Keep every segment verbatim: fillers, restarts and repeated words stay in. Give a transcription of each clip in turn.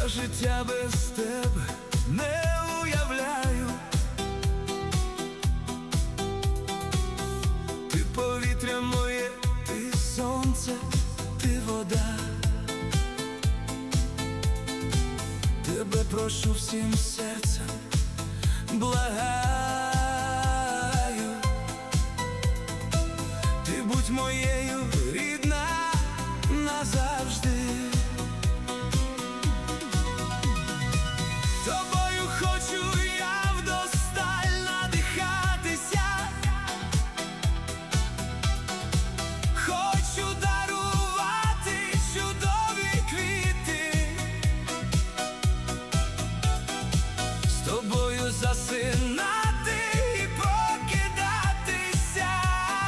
Я життя без тебе не уявляю. Ти повітря моє, ти сонце, ти вода. Тебе прошу всім серцем, благаю. Ти будь моєю, рідна, назавжди. Тобою хочу я вдосталь надихатися. Хочу дарувати чудові квіти. З тобою засинати і прокидатися.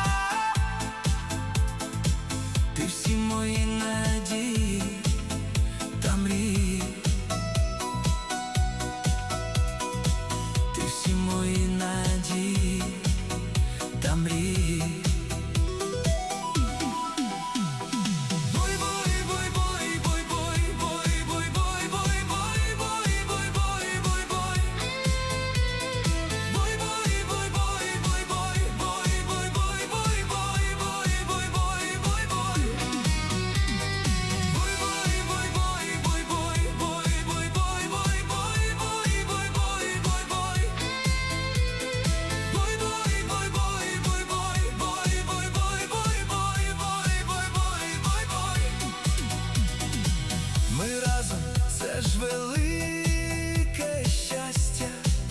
Ти всі мої надії та мрії. Ти всі мої надії та мрії. Ми разом, це ж велике щастя.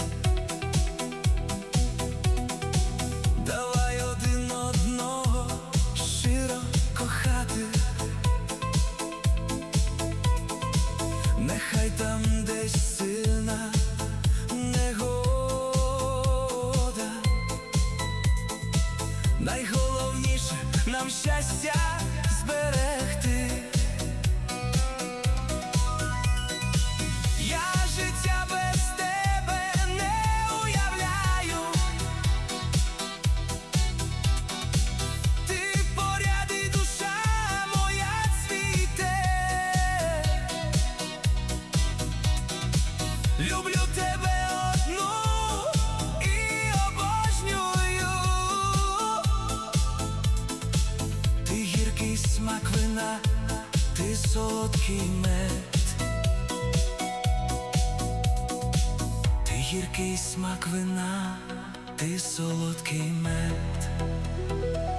Давай один одного щиро кохати. Нехай там десь сильна негода. Найголовніше нам щастя зберегти. Люблю тебе одну і обожнюю. Ти гіркий смак вина, ти солодкий мед. Ти гіркий смак вина, ти солодкий мед.